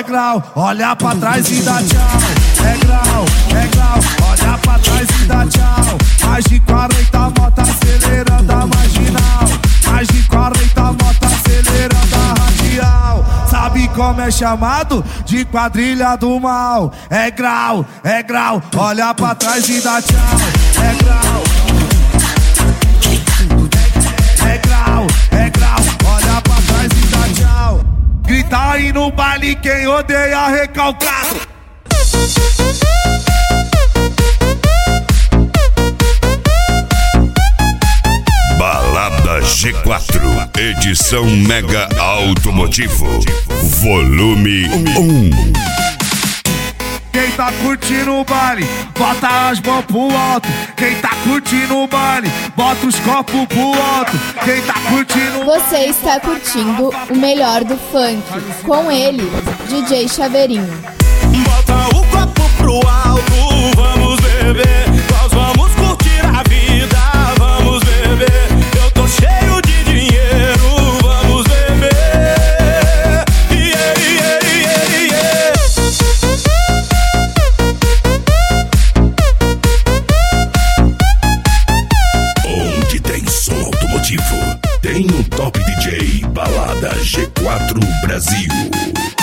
é grau, olha pra trás e dá tchau. É grau, olha pra trás e dá tchau. Mais de 40 moto acelerando a marginal. Mais de 40 moto acelerando a radial. Sabe como é chamado? De quadrilha do mal. É grau, olha pra trás e dá tchau. É grau, olha pra trás e dá tchau. Grita aí no baile quem odeia recalcado. Balada G4, edição Mega Automotivo, volume 1. Quem tá curtindo o baile, bota as mãos pro alto. Quem tá curtindo o baile, bota os copos pro alto. Quem tá curtindo... Você está curtindo o melhor do funk. Com ele, DJ Chaveirinho. Bota o copo pro alto, vamos beber. Nós vamos curtir a vida, vamos beber. Eu tô cheio de dinheiro, vamos beber. Yeah, yeah, yeah, yeah. Onde tem som automotivo, tem um top DJ. Balada G4 Brasil.